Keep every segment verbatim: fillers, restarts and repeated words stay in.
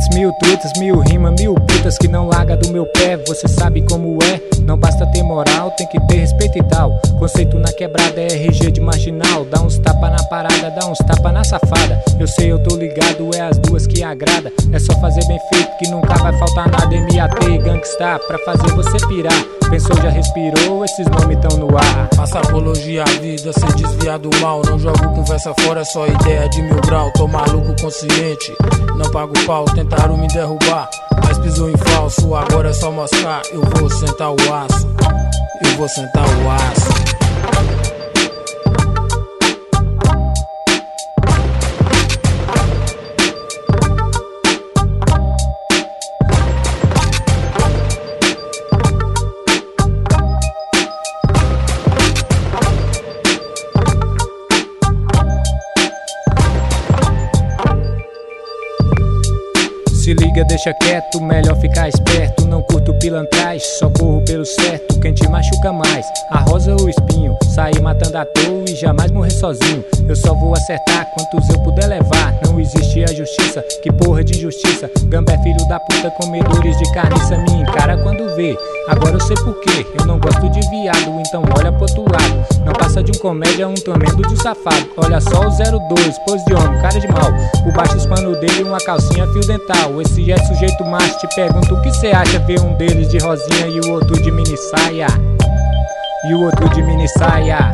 mil trutas, mil rima, mil putas que não larga do meu pé. Você sabe como é, não basta ter moral, tem que ter respeito e tal. Conceito na quebrada é R G de marginal. Dá uns tapa na parada, dá uns tapa na safada. Eu sei, eu tô ligado, é as duas que agrada. É só fazer bem feito que nunca vai faltar nada. M A T e Gangstar pra fazer você pirar. Pensou, já respirou, esses nomes tão no ar. Faça apologia à vida, se desviar do mal. Não jogo conversa fora, é só ideia de mil grau. Tô maluco consciente, não pago pau. Tentaram me derrubar, mas pisou em falso. Agora é só mostrar, eu vou sentar o aço. Eu vou sentar o aço. Se liga, deixa quieto, melhor ficar esperto. Não curto pilantrais, só corro pelo certo. Quem te machuca mais, a rosa ou o espinho? Sair matando à toa e jamais morrer sozinho. Eu só vou acertar quantos eu puder levar. Não existe a justiça, que porra de injustiça. Gambé filho da puta, comedores de carniça. Me encara quando vê, agora eu sei porquê. Eu não gosto de viado, então olha pro outro lado. Não passa de um comédia, um tormento de um safado. Olha só o zero dois, pose de homem, cara de mal. Por baixo os panos dele, uma calcinha fio dental. Esse é sujeito macho, te pergunto o que cê acha. Ver um deles de rosinha e o outro de mini saia. E o outro de mini saia.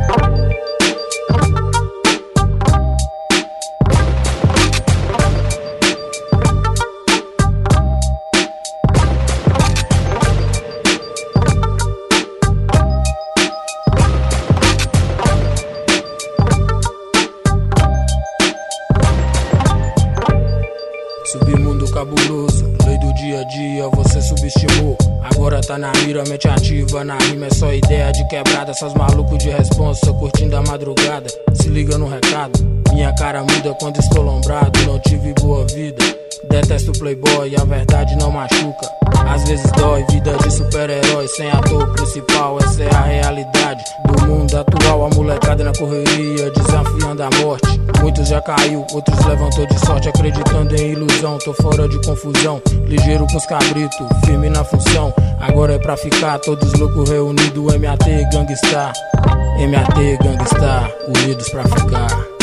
Submundo cabuloso, lei do dia a dia, você subestimou. Agora tá na mira, mente ativa, na rima é só ideia de quebrada. Seus malucos de responsa, curtindo a madrugada. Se liga no recado, minha cara muda quando estou lombrado. Não tive boa vida, detesto playboy, a verdade não machuca. Às vezes dói, vida de super-herói sem ator principal, essa é a realidade do mundo atual. A molecada na correria, desafiando a morte. Muitos já caiu, outros levantou de sorte, acreditando em ilusão. Tô fora de confusão, ligeiro com os cabritos, firme na função. Agora é pra ficar, todos loucos reunidos. M A T Gangstar, M A T Gangstar, unidos pra ficar.